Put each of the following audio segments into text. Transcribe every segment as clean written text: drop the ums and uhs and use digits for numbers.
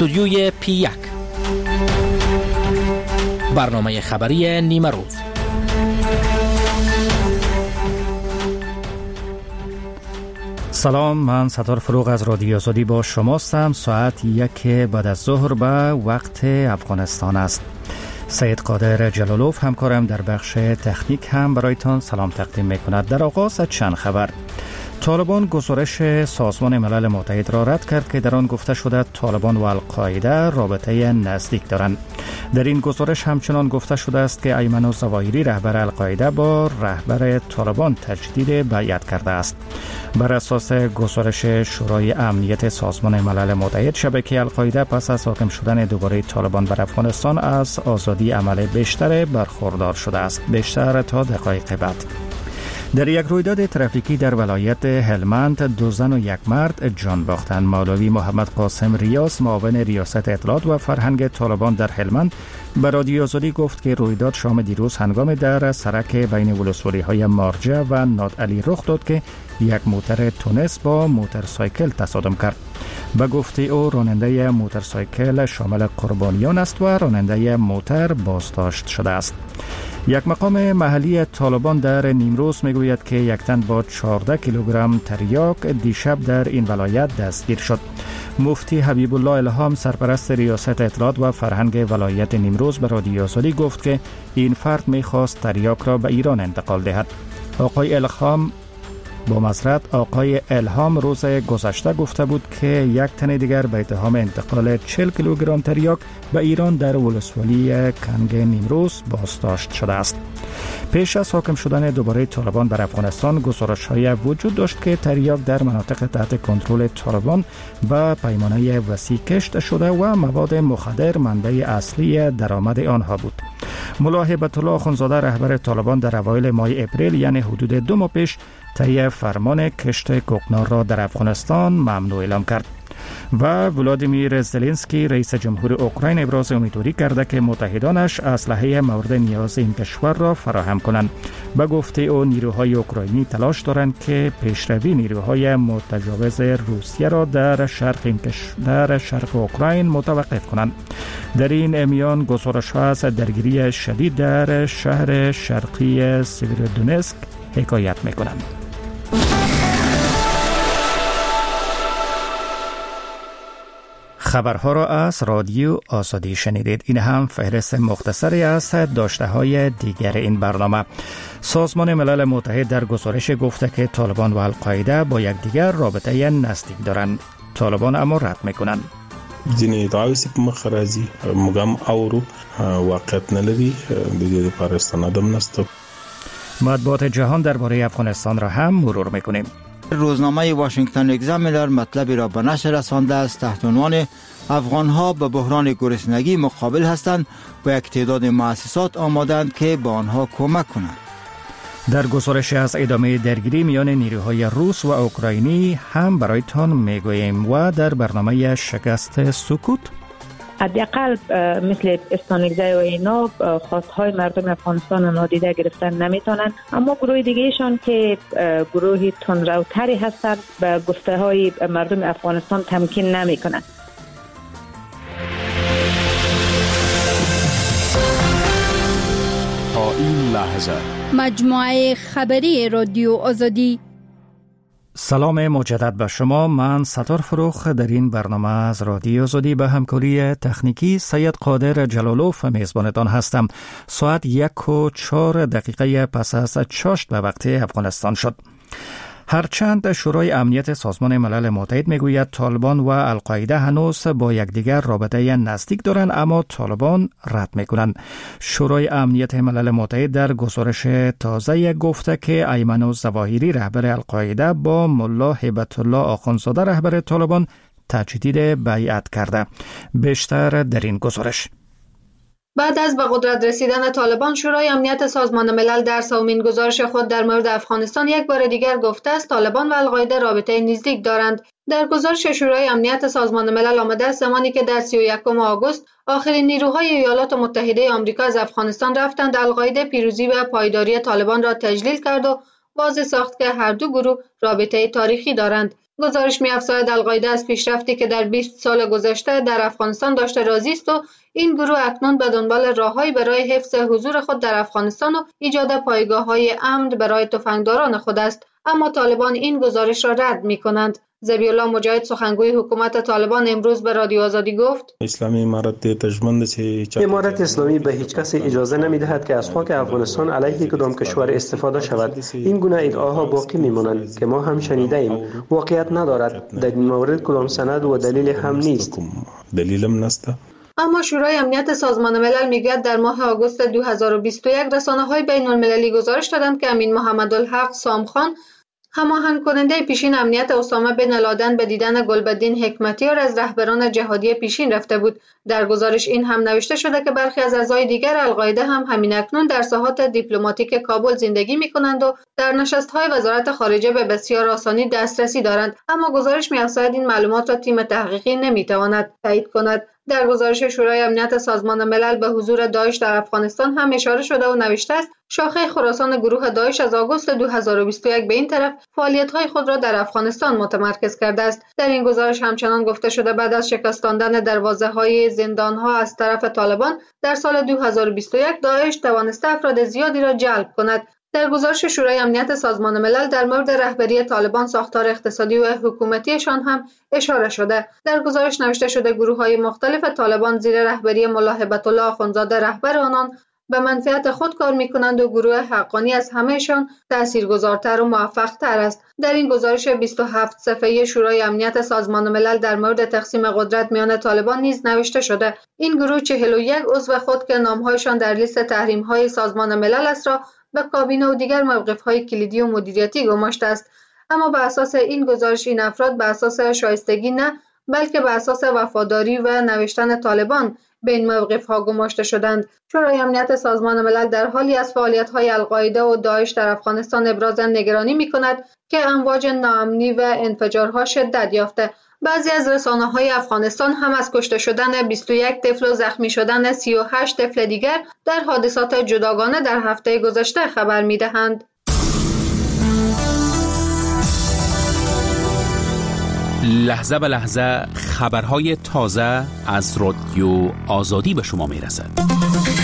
استودیوی P1 برنامه خبری نیمه روز. سلام، من ستار فروغ از رادیو آزادی با شماستم. ساعت 1 بعد از ظهر به وقت افغانستان است. سید قادر جلالوف همکارم در بخش تکنیک هم برایتان سلام تقدیم میکند. در آغاز چند خبر. طالبان گزارش سازمان ملل متحد را رد کرد که در آن گفته شده طالبان و القاعده رابطه نزدیک دارند. در این گزارش همچنان گفته شده است که ایمن الظواهری رهبر القاعده با رهبر طالبان تجدید بیعت کرده است. بر اساس گزارش شورای امنیت سازمان ملل متحد، شبکه القاعده پس از حاکم شدن دوباره طالبان بر افغانستان از آزادی عمل بیشتر برخوردار شده است. بیشتر تا دقایق بعد. در یک رویداد ترافیکی در ولایت هلمند 2 زن و 1 مرد جان باختند. مولوی محمد قاسم ریاض، معاون ریاست اطلاعات و فرهنگ طالبان در هلمند، به رادیو آزادی گفت که رویداد شام دیروز هنگام در سرک بین ولسوالی‌های مارجه و نادعلی رخ داد که یک موتر تونس با موتورسایکل تصادم کرد. به گفته او راننده موتورسایکل شامل قربانیان است و راننده موتر بازداشت شده است. یک مقام محلی طالبان در نیمروز میگوید که یک تن با 14 کیلوگرم تریاک دیشب در این ولایت دستگیر شد. مفتی حبیب الله الهام، سرپرست ریاست اطلاعات و فرهنگ ولایت نیمروز، به رادیو آزادی گفت که این فرد میخواست تریاک را به ایران انتقال دهد. آقای الهام روز گذشته گفته بود که یک تن دیگر به اتهام انتقال 40 کیلوگرم تریاک به ایران در ولسوالی کنگ نیمروز بازداشت شده است. پیش از حاکم شدن دوباره طالبان بر افغانستان، گزارش‌های وجود داشت که تریاک در مناطق تحت کنترل طالبان به پیمانه وسیع کشت شده و مواد مخدر منبع اصلی درآمد آنها بود. ملا هیبت الله آخوندزاده، رهبر طالبان، در اوایل ماه اپریل، یعنی حدود 2 ماه پیش، طی فرمان کشت کوکنار را در افغانستان ممنوع اعلام کرد و ولادیمیر زلنسکی، رئیس جمهور اوکراین، ابراز امیدواری کرده که متحدانش اسلحه مورد نیاز این کشور را فراهم کنند. به گفته او نیروهای اوکراینی تلاش دارند که پیشروی نیروهای متجاوز روسیه را در شرق اوکراین متوقف کنند. در این میان گزارش‌ها از درگیری شدید در شهر شرقی سیویرودونسک حکایت می‌کنند. خبرها را از رادیو آزادی شنیدید. این هم فهرست مختصری از داشته‌های دیگر این برنامه. سازمان ملل متحد در گزارش گفته که طالبان و القاعده با یکدیگر رابطه نزدیک دارند. طالبان اما رد می‌کنند. ځینې ادعاوې چې په مخ راځي موږ هم اورو، واقعیت نه لري. د دې لپاره استنادم نشته. مطبوعات جهان درباره افغانستان را هم مرور می‌کنیم. روزنامه واشنگتن اگزامینر مطلبی را به نشر رسانده است تحت عنوان افغان‌ها به بحران گرسنگی مقابل هستند و یک تعداد مؤسسات آمادند که به آنها کمک کنند. در گزارش از ادامه درگیری میان نیروهای روس و اوکراینی هم برایتان میگوییم و در برنامه شکست سکوت حداقل مثل استانگزه و اینا خواستهای مردم افغانستان نادیده گرفتن نمیتونن، اما گروه دیگهشان که گروهی تندروتری هستند به گفته های مردم افغانستان تمکین نمیکنن. تا این لحظه مجموعه خبری رادیو آزادی. سلام مجدد به شما. من ستار فروغ در این برنامه از رادیو آزادی به همکاری تکنیکی سید قادر جلالوف میزبانتان هستم. ساعت 1:04 پس از چاشت به وقت افغانستان شد. هرچند شورای امنیت سازمان ملل متحد میگوید طالبان و القاعده هنوز با یکدیگر رابطه نزدیک دارند، اما طالبان رد میکنند. شورای امنیت ملل متحد در گزارش تازه گفته که ایمن الظواهری رهبر القاعده با ملا هیبت الله آخوندزاده رهبر طالبان تجدید بیعت کرده. بیشتر در این گزارش. بعد از به قدرت رسیدن طالبان، شورای امنیت سازمان ملل در 3مین گزارش خود در مورد افغانستان یک بار دیگر گفته است طالبان و القاعده رابطه نزدیک دارند. در گزارش شورای امنیت سازمان ملل آمده است زمانی که در 31 آگوست آخرین نیروهای ایالات متحده آمریکا از افغانستان رفتند، القاعده پیروزی و پایداری طالبان را تجلیل کرد و واضح ساخت که هر دو گروه رابطه تاریخی دارند. گزارش می‌افزاید القاعده از پیشرفتی که در 20 سال گذشته در افغانستان داشته راضی است و این گروه اکنون به دنبال راههایی برای حفظ حضور خود در افغانستان و ایجاد پایگاه‌های امن برای تفنگداران خود است، اما طالبان این گزارش را رد می‌کنند. ذبیح الله مجاهد سخنگوی حکومت طالبان امروز به رادیو آزادی گفت اسلامی امارت اسلامی به هیچ کس اجازه نمی‌دهد که از خاک افغانستان علیه کدام کشور استفاده شود. این گونه ادعاها باقی می‌مانند که ما هم شنیده ایم. واقعیت ندارد. در این مورد کدام سند و دلیل هم نیست. اما شورای امنیت سازمان ملل میگوید در ماه آگوست 2021 رسانه‌های بین‌المللی گزارش دادند که امین محمدالحق سامخان، هماهنگ کننده پیشین امنیت اسامه بن لادن، به دیدن گلبدین حکمتیار از رهبران جهادی پیشین رفته بود. در گزارش این هم نوشته شده که برخی از اعضای دیگر القاعده هم همین اکنون در ساحات دیپلماتیک کابل زندگی می‌کنند و در نشست‌های وزارت خارجه به بسیار آسانی دسترسی دارند، اما گزارش می‌افزاید این معلومات را تیم تحقیقی نمی‌تواند تایید کند. در گزارش شورای امنیت سازمان ملل به حضور داعش در افغانستان هم اشاره شده و نوشته است شاخه خراسان گروه داعش از آگوست 2021 به این طرف فعالیت‌های خود را در افغانستان متمرکز کرده است. در این گزارش همچنان گفته شده بعد از شکستاندن دروازه‌های زندان‌ها از طرف طالبان در سال 2021 داعش توانسته افراد زیادی را جلب کند. در گزارش شورای امنیت سازمان ملل در مورد رهبری طالبان، ساختار اقتصادی و حکومتیشان هم اشاره شده. در گزارش نوشته شده گروه‌های مختلف طالبان زیر رهبری ملا هبت الله آخوندزاده رهبر آنان به منفعت خود کار می‌کنند و گروه حقانی از همهشان تاثیرگذارتر و موفق‌تر است. در این گزارش 27 صفحه‌ای شورای امنیت سازمان ملل در مورد تقسیم قدرت میان طالبان نیز نوشته شده این گروه 41 عضو خود که نام‌هایشان در لیست تحریم‌های سازمان ملل است را به کابینه و دیگر موقف‌های کلیدی و مدیریتی گماشته است. اما به اساس این گزارش این افراد به اساس شایستگی نه، بلکه به اساس وفاداری و نوشتن طالبان به این موقف‌ها گماشته شدند. شورای امنیت سازمان ملل در حالی از فعالیت‌های القاعده و داعش در افغانستان ابراز نگرانی می‌کند که امواج ناامنی و انفجارها شدت یافته. بعضی از رسانه‌های افغانستان هم از کشته شدن 21 طفل و زخمی شدن 38 طفل دیگر در حادثات جداگانه در هفته گذشته خبر می‌دهند. لحظه به لحظه خبرهای تازه از رادیو آزادی به شما میرسد.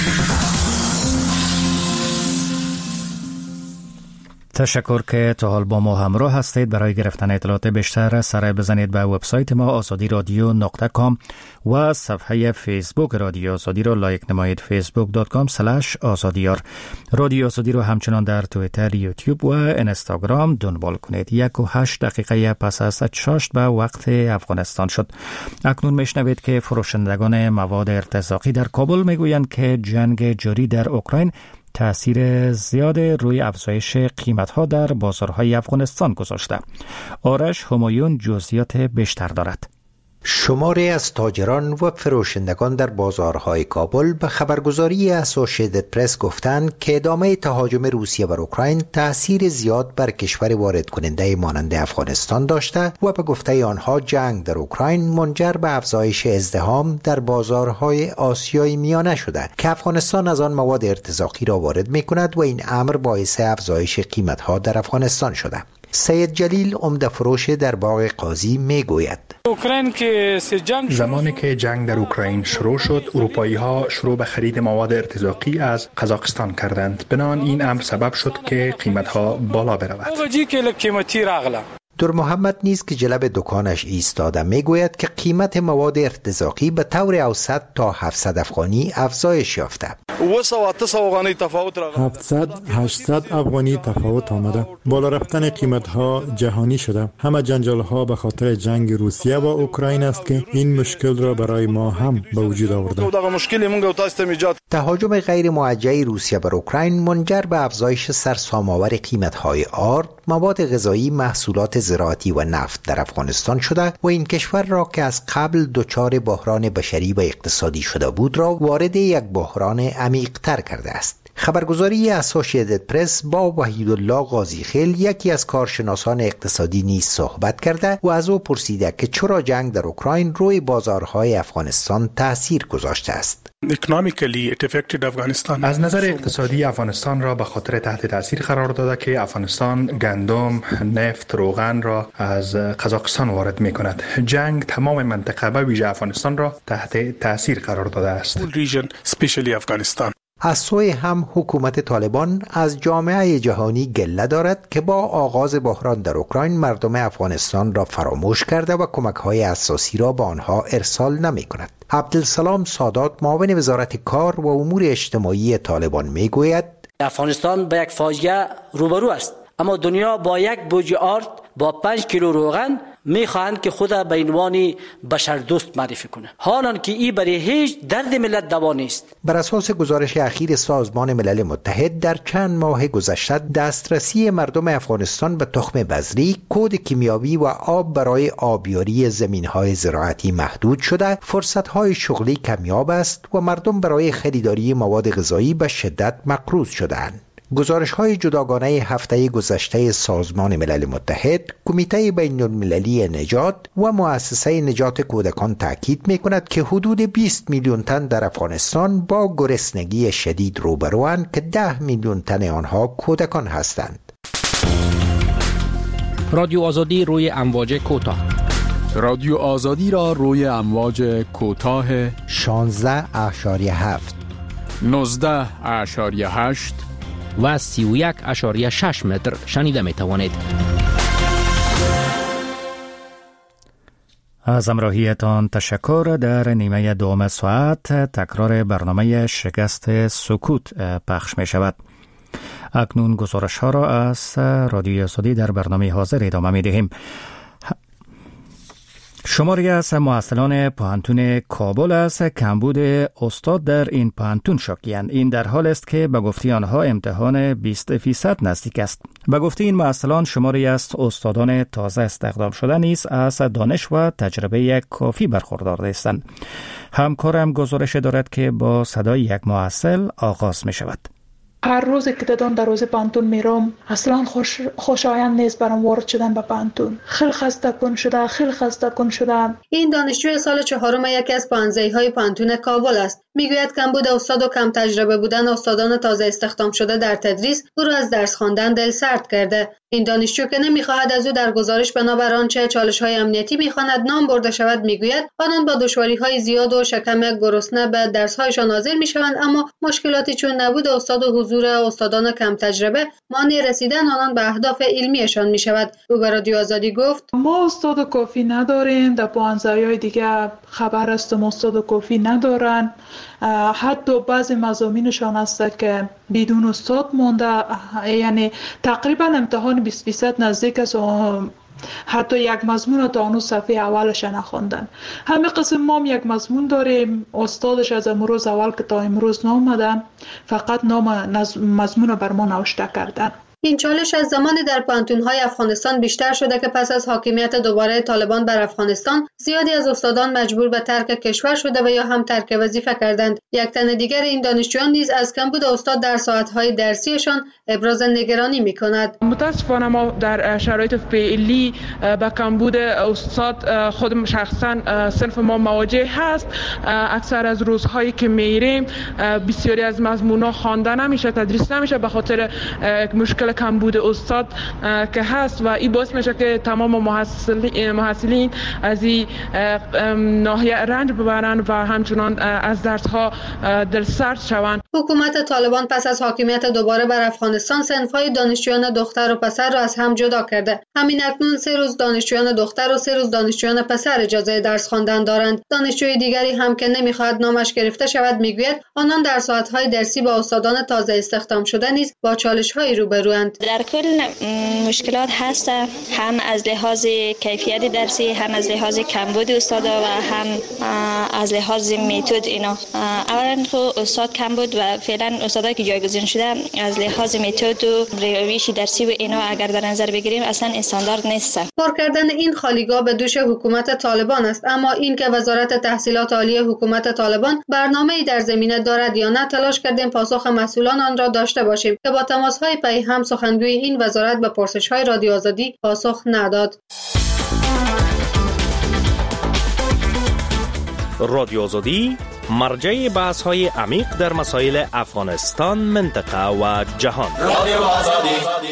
تشکر که تا حال با ما همراه هستید. برای گرفتن اطلاعات بیشتر سر بزنید به وبسایت ما azadiradyo.com و صفحه فیسبوک رادیو آزادی را لایک نمایید facebook.com/azadiyar. رادیو آزادی را همچنان در توییتر، یوتیوب و اینستاگرام دنبال کنید. 1:08 دقیقه پس از 6 به وقت افغانستان شد. اکنون میشنوید که فروشندگان مواد ارتزاقی در کابل میگویند که جنگ جاری در اوکراین تأثیر زیاد روی افزایش قیمت‌ها در بازارهای افغانستان گذاشته. آرش همایون جزئیات بیشتر دارد. شماری از تاجران و فروشندگان در بازارهای کابل به خبرگزاری اسوسییتد پرس گفتند که ادامه تهاجم روسیه بر اوکراین تأثیر زیاد بر کشور وارد کننده مانند افغانستان داشته و به گفته آنها جنگ در اوکراین منجر به افزایش ازدحام در بازارهای آسیای میانه شده که افغانستان از آن مواد ارتزاقی را وارد می‌کند و این امر باعث افزایش قیمت‌ها در افغانستان شده. سید جلیل عمده فروش در باغ قاضی میگوید زمانی که جنگ در اوکراین شروع شد، اروپایی‌ها شروع به خرید مواد ارتزاقی از قزاقستان کردند. بنابراین این امر سبب شد که قیمت‌ها بالا برود. در محمد نیز که جلب دکانش ایستاده میگوید که قیمت مواد ارتزاقی به طور اوسط تا 700 افغانی افزایش یافته. 700-800 افغانی تفاوت آمده. بالا رفتن قیمت ها جهانی شده. همه جنجال ها به خاطر جنگ روسیه و اوکراین است که این مشکل را برای ما هم به وجود آورده. تهاجم غیر موجه روسیه بر اوکراین منجر به افزایش سرسام‌آور قیمت های آرد، مواد غذایی، محصولات زراعتی و نفت در افغانستان شده و این کشور را که از قبل دچار بحران بشری و اقتصادی شده بود را وارد یک بحران عمیق‌تر کرده است. خبرگزاری اسوشییتد پرس با وحیدالله قاضیخیل یکی از کارشناسان اقتصادی نیز صحبت کرده و از او پرسیده که چرا جنگ در اوکراین روی بازارهای افغانستان تأثیر گذاشته است. از نظر اقتصادی افغانستان را به خاطر تحت تأثیر قرار داده که افغانستان گندم، نفت، روغن را از قزاقستان وارد می کند. جنگ تمام منطقه به ویژه افغانستان را تحت تأثیر قرار داده است. از سوی هم حکومت طالبان از جامعه جهانی گله دارد که با آغاز بحران در اوکراین مردم افغانستان را فراموش کرده و کمک‌های اساسی را به آنها ارسال نمی‌کند. عبدالسلام سادات معاون وزارت کار و امور اجتماعی طالبان می‌گوید افغانستان با یک فاجعه روبرو است، اما دنیا با یک بوج آرد با 5 کیلو روغن میخواهند که خود به عنوان بشر دوست معرفی کنه، حالان که این برای هیچ درد ملت دوا نیست. بر اساس گزارش اخیر سازمان ملل متحد در چند ماه گذشته دسترسی مردم افغانستان به تخم بذری، کود کیمیاوی و آب برای آبیاری زمین‌های زراعتی محدود شده، فرصت‌های شغلی کمیاب است و مردم برای خریداری مواد غذایی به شدت مقروض شده‌اند. گزارش‌های جداگانه هفته گذشته سازمان ملل متحد، کمیته بین‌المللی نجات و مؤسسه نجات کودکان تاکید می‌کند که حدود 20 میلیون تن در افغانستان با گرسنگی شدید روبروند که 10 میلیون تن آنها کودکان هستند. رادیو آزادی روی امواج کوتاه. رادیو آزادی را روی امواج کوتاه 16.7 19.8 و 31.6 متر شنیده می توانید. از همراهیتان تشکر. در نیمه دوم ساعت تکرار برنامه شکست سکوت پخش می شود. اکنون گزارش ها را از رادیو آزادی در برنامه حاضر ادامه می دهیم. شماری از محصلان پانتون کابل از کمبود استاد در این پانتون شاکی‌اند. این در حال است که به گفته آنها امتحان 20% نزدیک است. به گفته این محصلان شماری از استادان تازه استخدام شده نیز از دانش و تجربه کافی برخوردار هستند. همکارم گزارش دارد که با صدای یک محصل آغاز می شود. هر روز که دادم در روز پانتون میرم اصلا خوشایند نیست برام وارد شدن به پانتون. خیلی خسته کن شده. این دانشجوی سال 4 یکی از پانزه‌های پانتون کابل است. میگوید کمبود استاد و کم تجربه بودن استادان تازه استخدام شده در تدریس او را از درس خواندن دل سرد کرده. این دانشجو که نمیخواهد از او در گزارش بنابر آنچه چالش‌های امنیتی میخواند نام برده شود میگوید آنان با دشواری‌های زیاد و شکم گرسنه به درس‌هایشان حاضر میشوند، اما مشکلاتی چون نبود استاد و حضور استادان کم تجربه مانع رسیدن آنان به اهداف علمیشان میشود. او به رادیو آزادی گفت ما استاد کافی نداریم، در پانزه‌های دیگه خبر است استاد کافی ندارن، حتی بعضی مضامینشان هست که بدون استاد مونده، یعنی تقریبا امتحان 20% نزدیک است و حتی یک مضمون تا اون صفحه اولش نخوندن. همه قسم ما یک مضمون داریم، استادش از امروز اول که تا امروز نامدن، فقط نام مضمون بر ما نوشته کردن. این چالش از زمانی در پانتون‌های افغانستان بیشتر شده که پس از حاکمیت دوباره طالبان بر افغانستان زیادی از استادان مجبور به ترک کشور شده و یا هم ترک وظیفه کردند. یک تن دیگر این دانشجویان نیز از کمبود استاد در ساعت‌های درسیشان ابراز نگرانی می‌کند. متاسفانه ما در شرایط فعلی با کمبود استاد خودم شخصا صنف ما مواجه هست. اکثر از روزهایی که میریم بسیاری از مضمون‌ها خوانده نمیشه، تدریس نمیشه به خاطر مشکل کمبود استاد که هست و این باعث میشه که تمام محصلین از این ناحیه رنج ببرن و همچنان از درس‌ها دلسرد شوند. حکومت طالبان پس از حاکمیت دوباره بر افغانستان صنف‌های دانشجویان دختر و پسر را از هم جدا کرده. همین اکنون 3 روز دانشجویان دختر و 3 روز دانشجویان پسر اجازه درس خواندن دارند. دانشجوی دیگری هم که نمیخواهد نامش گرفته شود میگوید آنان در ساعت‌های درسی با استادان تازه استخدام شده نیز با چالش‌های روبروند. بودند. در کل مشکلات هست، هم از لحاظ کیفیت درسی، هم از لحاظ کمبود استادا و هم از لحاظ متد. اینا اولا خب استاد کم بود و فعلا استادایی که جایگزین شده از لحاظ متد و روش درسی و اینا اگر در نظر بگیریم اصلا استاندارد نیست. پر کردن این خالیگاه به دوش حکومت طالبان است، اما این که وزارت تحصیلات عالی حکومت طالبان برنامه‌ای در زمینه دارد یا نه تلاش کردیم پاسخ مسئولان آن را داشته باشیم که با تماس‌های پی هم سخنگوی این وزارت به پرسش‌های رادیو آزادی پاسخ نداد. رادیو آزادی مرجع بحث‌های عمیق در مسائل افغانستان، منطقه و جهان. رادیو آزادی.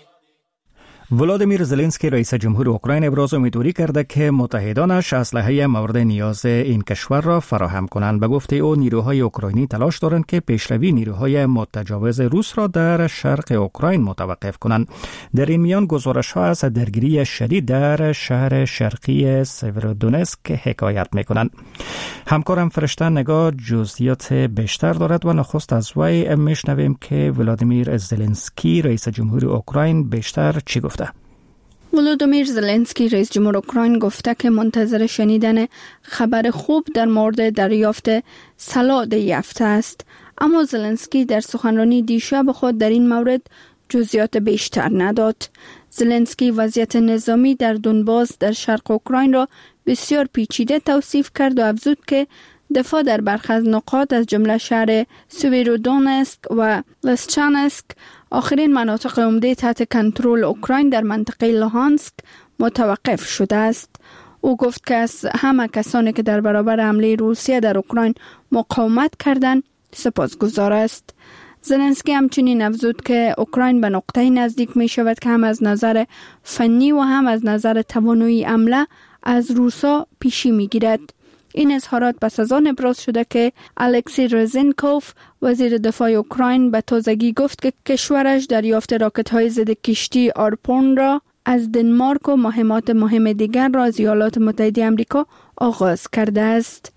ولادیمیر زلنسکی رئیس جمهور اوکراین ابراز امیدواری کرده که متحدانش اسلحه مورد نیاز این کشور را فراهم کنند. به گفته او نیروهای اوکراینی تلاش دارند که پیشروی نیروهای متجاوز روس را در شرق اوکراین متوقف کنند. در این میان گزارش‌ها از درگیری شدید در شهر شرقی سیورودونسک حکایت می‌کنند. همکارم فرشته نگاه جزئیات بیشتر دارد و نخست از وی میشنویم که ولادیمیر زلنسکی رئیس جمهور اوکراین بیشتر چی گفته. ولودیمیر زلنسکی رئیس جمهور اوکراین گفته که منتظر شنیدن خبر خوب در مورد دریافت سلاح یافته است، اما زلنسکی در سخنرانی دیشب خود در این مورد جزئیات بیشتر نداد. زلنسکی وضعیت نظامی در دونباس در شرق اوکراین را بسیار پیچیده توصیف کرد و افزود که دفاع در برخی از نقاط از جمله شهر سویرودونسک و لسچانسک، آخرین مناطق عمده تحت کنترل اوکراین در منطقه لوهانسک، متوقف شده است. او گفت که از همه کسانی که در برابر حمله روسیه در اوکراین مقاومت کردند سپاسگزار است. زلنسکی همچنین افزود که اوکراین به نقطه‌ای نزدیک می شود که هم از نظر فنی و هم از نظر توانایی حمله از روسا پیشی می گیرد. این اظهارات پس از آن ابراز شده که الکسی رزنکوف وزیر دفاع اوکراین به تازگی گفت که کشورش دریافت راکت‌های ضد کشتی آرپون را از دنمارک و مهمات مهم دیگر را از ایالات متحده آمریکا آغاز کرده است.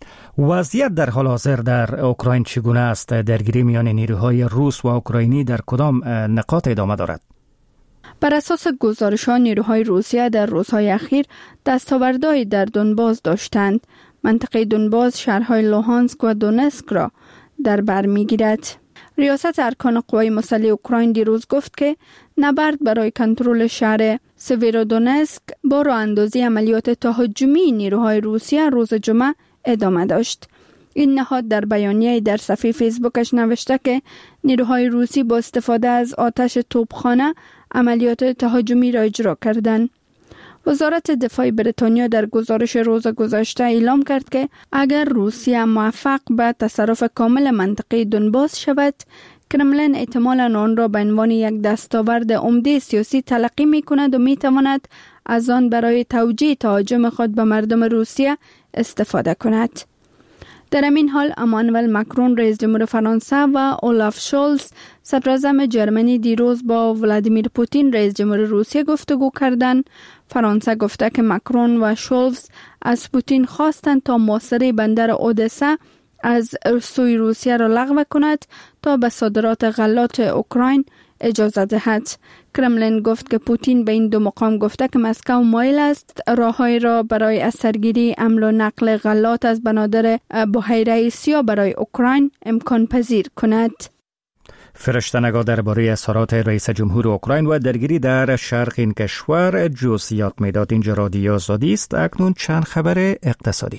وضعیت در حال حاضر در اوکراین چگونه است؟ درگیری میان نیروهای روس و اوکراینی در کدام نقاط ادامه دارد؟ بر اساس گزارش‌ها نیروهای روسیه در روزهای اخیر دستاوردهایی در دونباس داشتند. منطقه دونباس شهرهای لوهانسک و دونسک را در بر می‌گیرد. ریاست ارکان قوای مسلح اوکراین دیروز گفت که نبرد برای کنترل شهر سویرودونسک با راه‌اندازی عملیات تهاجمی نیروهای روسیه روز جمعه ادامه داشت. این نهاد در بیانیه‌ای در صفحه فیسبوکش نوشته که نیروهای روسی با استفاده از آتش توپخانه عملیات تهاجمی را اجرا کردند. وزارت دفاع بریتانیا در گزارش روز گذشته اعلام کرد که اگر روسیه موفق به تصرف کامل منطقه دونباس شود، کرملین احتمالاً آن را به عنوان یک دستاورد عمده سیاسی تلقی می‌کند و می‌تواند از آن برای توجیه تهاجم خود به مردم روسیه استفاده کند. در همین حال امانوئل مکرون رئیس جمهور فرانسه و اولاف شولز صدراعظم جرمنی دیروز با ولادیمیر پوتین رئیس جمهور روسیه گفتگو کردند. فرانسه گفته که مکرون و شولز از پوتین خواستند تا محاصره بندر اودسا از سوی روسیه را لغو کند تا به صادرات غلات اوکراین اجازه دهد. کرملین گفت که پوتین به این دو مقام گفته که مسکو مایل است راه‌هایی را برای اثرگیری حمل و نقل غلات از بنادر بحیره سیاه برای اوکراین امکان پذیر کند. فرشته نگاه درباره اظهارات رئیس جمهور اوکراین و درگیری در شرق این کشور جزئیات میداد. اینجا رادیو آزادی است. اکنون چند خبر اقتصادی.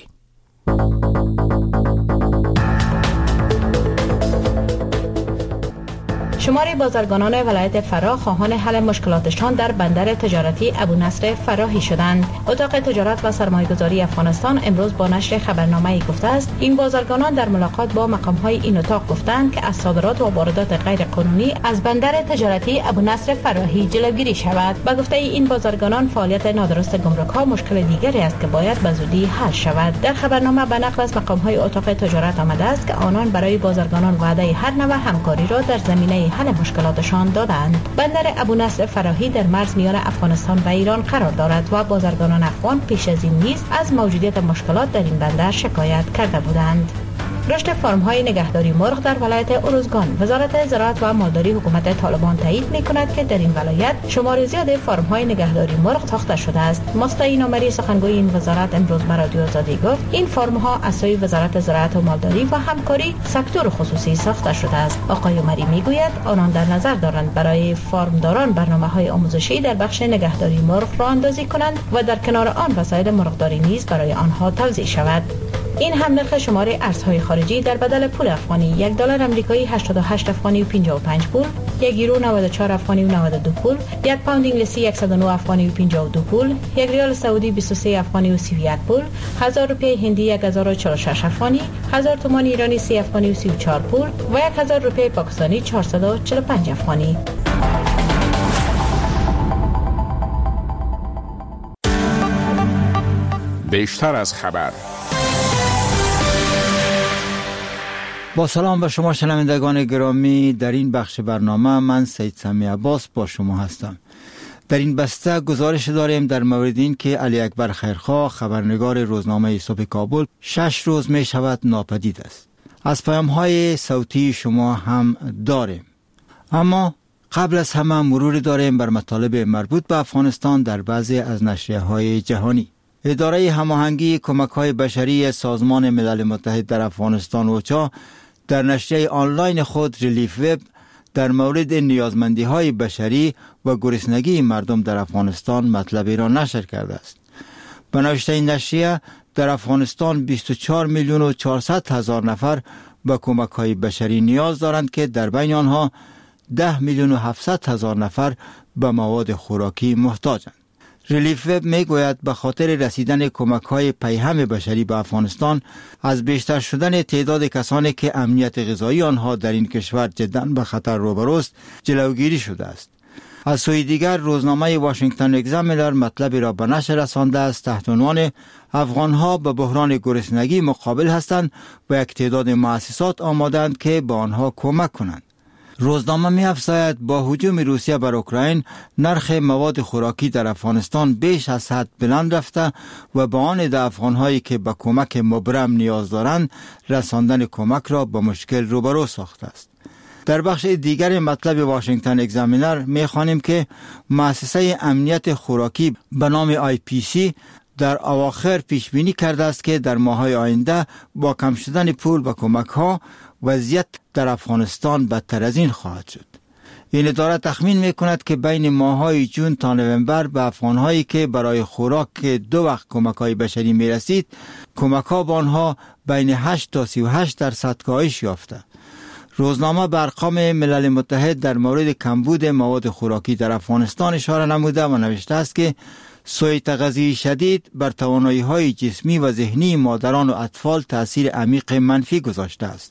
شمار بازرگانان ولایت فراه خواهان حل مشکلاتشان در بندر تجارتی ابونصر فراهی شدند. اتاق تجارت و سرمایه‌گذاری افغانستان امروز با نشر خبرنامه‌ای گفته است این بازرگانان در ملاقات با مقام‌های این اتاق گفتند که از صادرات و واردات غیر قانونی از بندر تجارتی ابونصر فراهی جلوگیری شود. با گفته این بازرگانان فعالیت نادرست گمرک‌ها مشکل دیگری است که باید به زودی حل شود. در خبرنامه به نقل از مقام‌های اتاق تجارت آمده است که آنان برای بازرگانان وعده هر نوع همکاری را در زمینه حل مشکلاتشان دادند. بندر ابونصر فراهی در مرز میان افغانستان و ایران قرار دارد و بازرگانان افغان پیش از این نیز از موجودیت مشکلات در این بندر شکایت کرده بودند. رشد فرم‌های نگهداری مرغ در ولایت اروزگان. وزارت زراعت و مالداری حکومت طالبان تایید می‌کند که در این ولایت شمار زیاد فرم‌های نگهداری مرغ ساخته شده است. مستعین عمری سخنگوی این وزارت امروز به رادیو آزادی گفت این فرم‌ها از سوی وزارت زراعت و مالداری و همکاری سکتور خصوصی ساخته شده است. آقای عمری میگوید آنان در نظر دارند برای فارمداران برنامه‌های آموزشی در بخش نگهداری مرغ راه اندازی کنند و در کنار آن وسایل مرغداری نیز برای آنها توزیع شود. این هم نرخ شمار ارزهای خارجی در بدل پول افغانی: یک دلار آمریکایی 88 افغانی و 55 پول، یک یورو 94 افغانی و 92 پول، یک پوند انگلیسی 109 افغانی و 52 پول، یک ریال سعودی 23 افغانی و 31 پول، 1000 روپیه هندی 1046 افغانی، 1000 تومان ایرانی 30 افغانی و 34 پول و 1000 روپیه پاکستانی 445 افغانی. بیشتر از خبر. با سلام به شما شنوندگان گرامی، در این بخش برنامه من سید سمی عباس با شما هستم. در این بسته گزارش داریم در مورد این که علی اکبر خیرخواه خبرنگار روزنامه صبح کابل 6 روز می شود ناپدید است. از پیام‌های صوتی شما هم داریم، اما قبل از همه مرور داریم بر مطالب مربوط به افغانستان در بعضی از نشریه‌های جهانی. اداره هماهنگی کمک‌های بشری سازمان ملل متحد در افغانستان اوچا در نشریه آنلاین خود ریلیف وب در مورد نیازمندی‌های بشری و گرسنگی مردم در افغانستان مطلبی را نشر کرده است. به نوشته این نشریه در افغانستان 24 میلیون و 400 هزار نفر به کمک‌های بشری نیاز دارند که در بین آنها 10 میلیون و 700 هزار نفر به مواد خوراکی محتاجند. ریلیف وب می گوید به خاطر رسیدن کمک‌های پیهم بشری به افغانستان از بیشتر شدن تعداد کسانی که امنیت غذایی آنها در این کشور جداً به خطر روبروست جلوگیری شده است. از سوی دیگر روزنامه واشنگتن اگزامینر مطلبی را به نشر رسانده است تحت عنوان افغان‌ها به بحران گرسنگی مقابل هستند و یک تعداد مؤسسات آمادند که به آنها کمک کنند. روزنامه می افزاید با هجوم روسیه بر اوکراین نرخ مواد خوراکی در افغانستان بیش از حد بلند رفته و به آن ده افغان‌هایی که به کمک مبرم نیاز دارند رساندن کمک را به مشکل روبرو ساخته است. در بخش دیگر مطلب واشنگتن اگزامینر می خوانیم که مؤسسه امنیت خوراکی به نام IPC در اواخر پیش بینی کرده است که در ماه‌های آینده با کم شدن پول و کمک‌ها وضعیت در افغانستان بدتر از این خواهد شد. این اداره تخمین می‌کند که بین ماه‌های جون تا نوامبر به افغان‌هایی که برای خوراک 2 وقت کمک‌های بشری می‌رسید، کمک‌ها به آنها بین 8 تا 38% کاهش یافته. روزنامه به ارقام ملل متحد در مورد کمبود مواد خوراکی در افغانستان اشاره نموده و نوشته است که سوء تغذیه شدید بر توانایی‌های جسمی و ذهنی مادران و اطفال تأثیر عمیق منفی گذاشته است.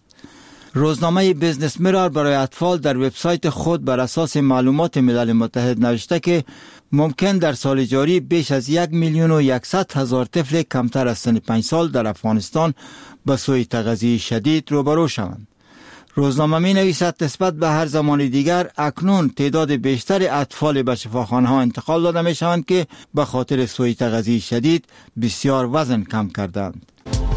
روزنامه بیزنس میرر برای اطفال در وبسایت خود بر اساس معلومات ملل متحد نوشته که ممکن در سال جاری بیش از 1,100,000 طفل کمتر از سن 5 سال در افغانستان به سوء تغذیه شدید روبرو شوند. روزنامه می نویسد نسبت به هر زمان دیگر اکنون تعداد بیشتر اطفال به شفاخانه ها انتقال داده می شوند که به خاطر سوء تغذیه شدید بسیار وزن کم کردند.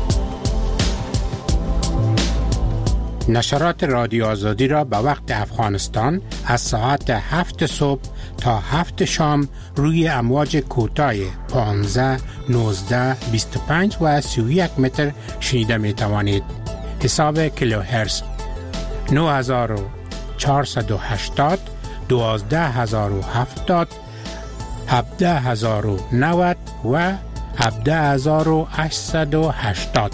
نشرات رادیو آزادی را به وقت افغانستان از ساعت 7 صبح تا 7 شام روی امواج کوتاه 15, 19, 25 و 31 متر شنیده می توانید. حساب کیلوهرتز 9480, 12070, 17090 و 17880.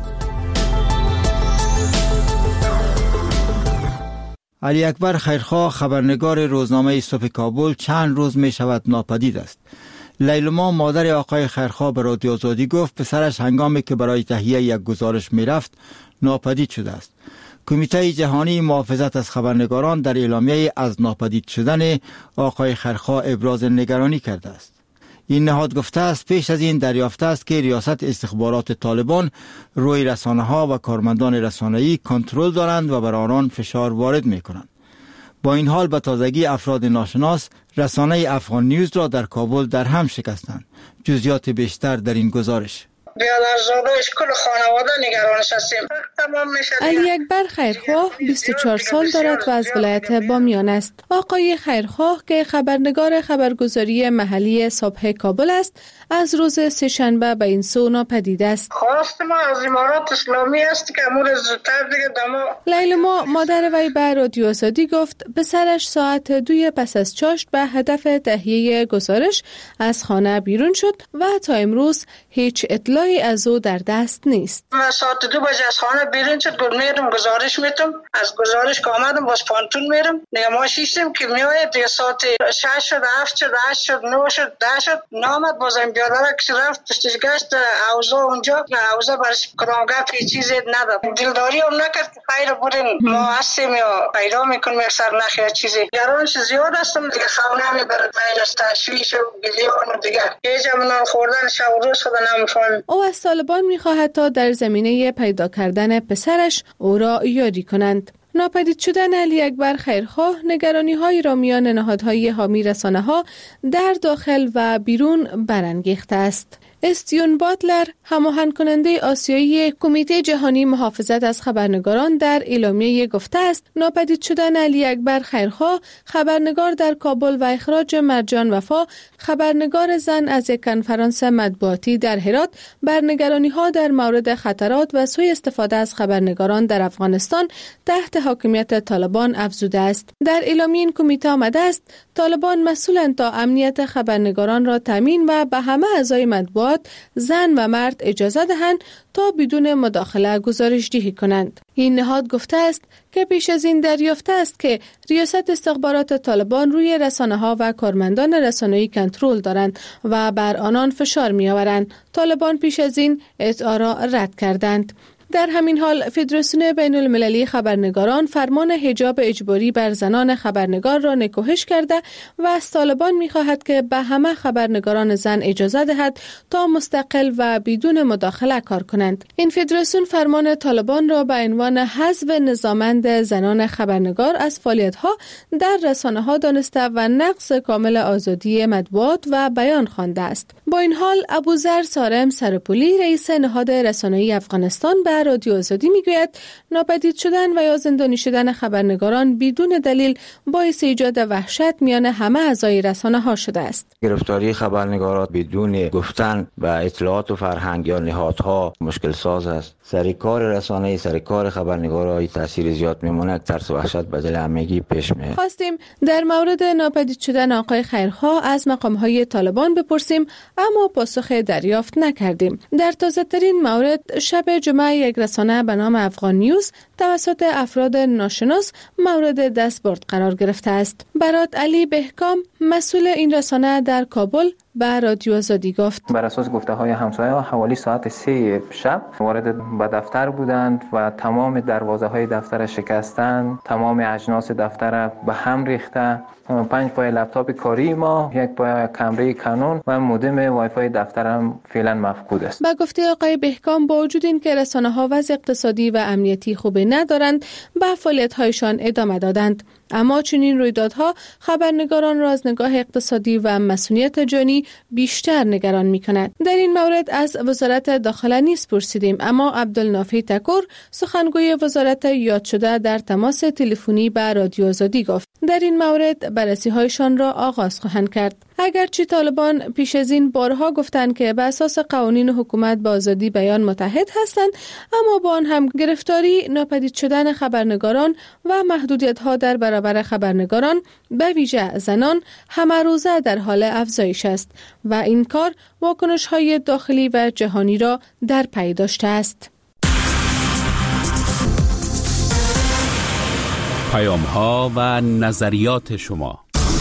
علی اکبر خیرخواه خبرنگار روزنامه صبح کابل چند روز می شود ناپدید است. لیلما مادر آقای خیرخواه به رادیو آزادی گفت پسرش هنگامی که برای تهیه یک گزارش می رفت ناپدید شده است. کمیته جهانی محافظت از خبرنگاران در اعلامیه از ناپدید شدن آقای خیرخواه ابراز نگرانی کرده است. این نهاد گفته است پیش از این دریافته است که ریاست استخبارات طالبان روی رسانه‌ها و کارمندان رسانه‌ای کنترل دارند و بر آنان فشار وارد می‌کنند. با این حال به تازگی افراد ناشناس رسانه افغان نیوز را در کابل در هم شکستند. جزئیات بیشتر در این گزارش. بیادرزادهش کل خانواده نگرانش هستیم. تمام میشه. علی اکبر خیرخواه 24 سال دارد و از ولایت بامیان است. آقای خیرخواه که خبرنگار خبرگزاری محلی صبح کابل است، از روز سه‌شنبه به این سو ناپدید است. خواست ما از امارات اسلامی است که امور زودتر دیگه دما. لیلما مادر وی به رادیو آزادی گفت پسرش ساعت 2 پس از چاشت به هدف تهیه گزارش از خانه بیرون شد و تا امروز هیچ اطلاعی از او در دست نیست. ساعت 2 بجه از خانه بیرون شد، میرم گزارش میتم، از گزارش که آمدم باز پانتون میرم، دیگه ما شیشتیم که میآید دیگه ساعت 6 شد، 7 شد، 8 شد، 9 شد، 10 شد، نامد بازم بیادره که رفت پشتش گشت اوضاع اونجا، اوضاع برش کدامگاه پی چیزی نداد. دلداری هم نکرد که خیر بودین ما هستیم یا پیدا میکنیم یک سر نخ یا چیزی. گرانش زیاد هستم دیگه، خونه میبرد من از تشویش و گلیون دیگه یه جمعن خوردن شب و روز خدا نمیفهم. او از طالبان میخواهد تا در زمینه پیدا کردن پسرش او را یاری کنند. ناپدید شدن علی اکبر خیرخواه نگرانی‌هایی را میان نهادهای حامی رسانه‌ها در داخل و بیرون برانگیخته است. استیون باتلر، هماهنگ کننده آسیایی کمیته جهانی محافظت از خبرنگاران، در اعلامیه گفته است ناپدید شدن علی اکبر خیرخواه، خبرنگار در کابل و اخراج مرجان وفا، خبرنگار زن، از یک کنفرانس مطبوعاتی در هرات بر نگرانی‌ها در مورد خطرات و سوء استفاده از خبرنگاران در افغانستان تحت حاکمیت طالبان افزوده است. در اعلامیه این کمیته آمده است طالبان مسئولند تا امنیت خبرنگاران را تامین و به همه اعضای مطبوعات، زن و مرد، اجازه دهند تا بدون مداخله گزارش‌دهی کنند. این نهاد گفته است که پیش از این دریافته است که ریاست استخبارات طالبان روی رسانه‌ها و کارمندان رسانه‌ای کنترل دارند و بر آنان فشار می‌آورند. طالبان پیش از این ادعا را رد کردند. در همین حال فدراسیون بین المللی خبرنگاران فرمان حجاب اجباری بر زنان خبرنگار را نکوهش کرده و از طالبان می‌خواهد که به همه خبرنگاران زن اجازه دهد تا مستقل و بدون مداخله کار کنند. این فدراسیون فرمان طالبان را به عنوان حذف نظاممند زنان خبرنگار از فعالیت‌ها در رسانه‌ها دانسته و نقض کامل آزادی مطبوعات و بیان خوانده است. با این حال ابوذر سارم سرپولی، رئیس نهاد رسانه‌ای افغانستان، به رادیو آزادی میگوید ناپدید شدن و یا زندانی شدن خبرنگاران بدون دلیل باعث ایجاد وحشت میان همه اعضای رسانه‌ها شده است. گرفتاری خبرنگاران بدون گفتن و اطلاعات و فرهنگ یا نهادها مشکل ساز است. سر کار رسانه‌ای، سر کار خبرنگارای تاثیر زیاد میمونه، ترس و وحشت به دل همگی پیش میاد. خواستیم در مورد ناپدید شدن آقای خیرخواه از مقام‌های طالبان بپرسیم اما پاسخ دریافت نکردیم. در تازه‌ترین مورد شب جمعه یک رسانه به نام افغان نیوز توسط افراد ناشناس مورد دستبرد قرار گرفته است. برات علی بهکام، مسئول این رسانه در کابل، به رادیو آزادی گفت بر اساس گفته‌های همسایه‌ها حوالی ساعت 3 شب وارد به دفتر بودند و تمام دروازه‌های دفتر شکستند، تمام اجناس دفتر به هم ریخته، 5 پای لپتاپ کاری ما، 1 پای کامره کانون و مودم وای فای دفترم فعلا مفقود است. با گفته آقای بهکام، با وجود اینکه رسانه‌ها وضع اقتصادی و امنیتی خوبی ندارند، به فعالیت‌هایشان ادامه دادند. اما چنین رویدادها خبرنگاران را از نگاه اقتصادی و مسئولیت جانی بیشتر نگران می‌کند. در این مورد از وزارت داخله نیز پرسیدیم، اما عبدالنافی تکور، سخنگوی وزارت یاد شده، در تماس تلفنی با رادیو آزادی گفت در این مورد بررسی‌هایشان را آغاز خواهند کرد. اگرچه طالبان پیش از این بارها گفتند که به اساس قوانین حکومت با آزادی بیان متحد هستند، اما با آن هم گرفتاری، ناپدید شدن خبرنگاران و محدودیت‌ها در برابر خبرنگاران، به ویژه زنان، همه روزه در حال افزایش است و این کار واکنش‌های داخلی و جهانی را در پی داشته است. پیام‌ها و نظریات شما.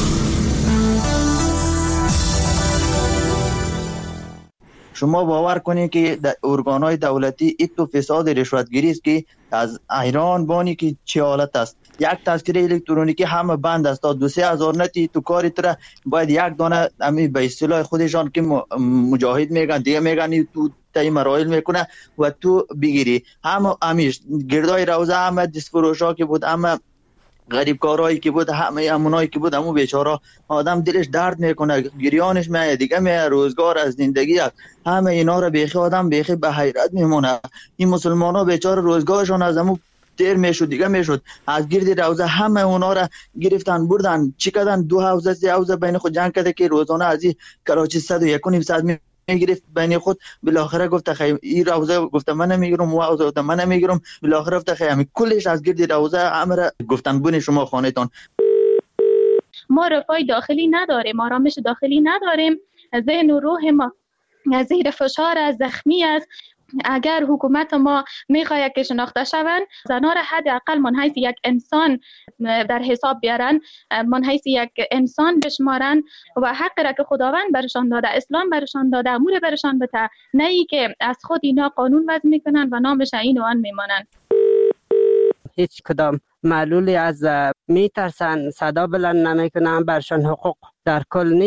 شما باور کنید که ارگان‌های دولتی ایتو فساد رشوتگیری است که از ایران بانی که چه حالت است. یک تذکره الکترونیکی همه بند است تا 2-3 هزار نتی تو کاری تر باید یک دانه امی به اصطلاح خودشان که مجاهد میگن دیگه میگن تو تای مراحل میکنه و تو بگیری. همه امیش گردای روزه همه دستفروشا که بود، همه غریب کارهایی که بود، همه همونایی که بود، همون بیچاره آدم دلش درد میکنه، گریانش میاد دیگه، روزگار از زندگی است. همه اینا رو بیخی آدم بیخی به حیرت میمونه. این مسلمانا بیچاره روزگارشون از همون دیر میشد دیگه میشد، از گرد روزه همه اونا را گرفتن بردن، چی کردن؟ 2 حوزه 3 حوزه بین خود جنگ کرده که روزانه از این کراچی 101.5 میگرفت بین خود. بالاخره گفت خیر این روزه گفت من نمیگیرم، و روزه گفت من نمیگیرم. بالاخره گفت خیر همین کلش از گرد روزه امر گفتن بونی شما خانهتون. ما رفاه داخلی نداریم، آرامش داخلی نداریم، ذهن و روح ما زیر فشار از زخمی است. اگر حکومت ما میخواهد که شناخته شوند، زنان را حداقل من حیث یک انسان در حساب بیارن، من حیث یک انسان بشمارن و حق را که خداوند برشان داده، اسلام برشان داده، امور برشان بده، نه ای که از خود اینا قانون وضع میکنن و نامش این و آن میمانن. هیچ کدام معلولی از میترسن، صدا بلند نمیکنن، برشان حقوق در کل